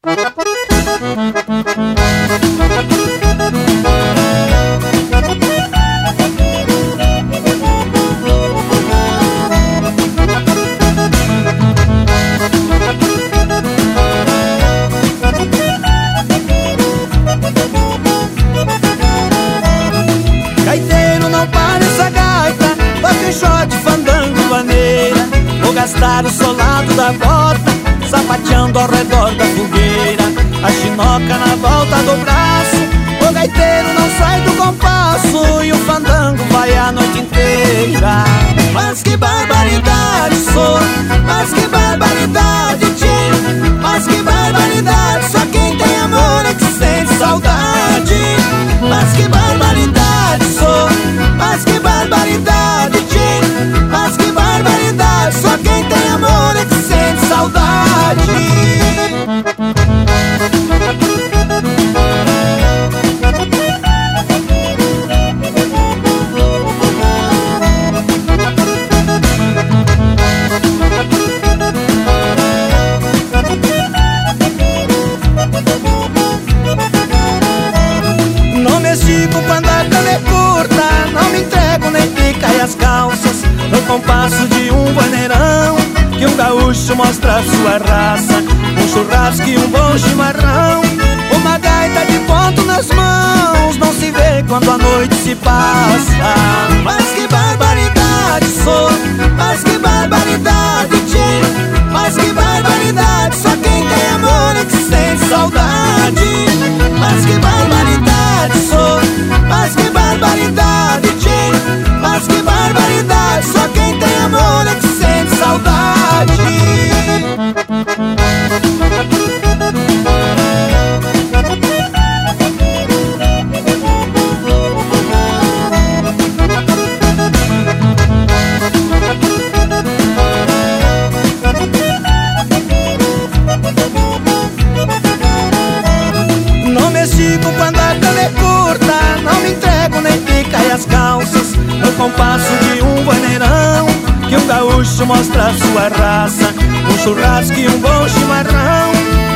Gaiteiro, não pare essa gaita, toque um shot, fandango, vaneira. Vou gastar o solado da bota, sapateando ao redor da fogueira. A chinoca na volta do braço, o gaiteiro não sai do compasso, e o fandango vai a noite inteira. Mas que barbaridade, sou, mas que barbaridade, tchê. Mas que barbaridade, só quem tem amor é que sente saudade. Mas que barbaridade, sou, mas que barbaridade, tchê. Mas que barbaridade, só quem tem amor é que sente saudade. Não me estico quando a cana é curta, não me entrego nem pica e as calças. No compasso de um vaneirão, que um gaúcho mostra a sua raça. Um churrasco e um bom chimarrão, uma gaita de ponto nas mãos, não se vê quando a noite se passa. Mas que barbaridade, sou, mas que barbaridade, tchê. Mas que barbaridade, só quem tem amor é que sente saudade. Mas que barbaridade, sou, mas que barbaridade, tchê. Mas que barbaridade, só quem tem amor é que sente saudade. Não me estico quando a cana é curta, não me entrego nem pica e as calças. No compasso de um vaneirão, que um gaúcho mostra a sua raça. Um churrasco e um bom chimarrão,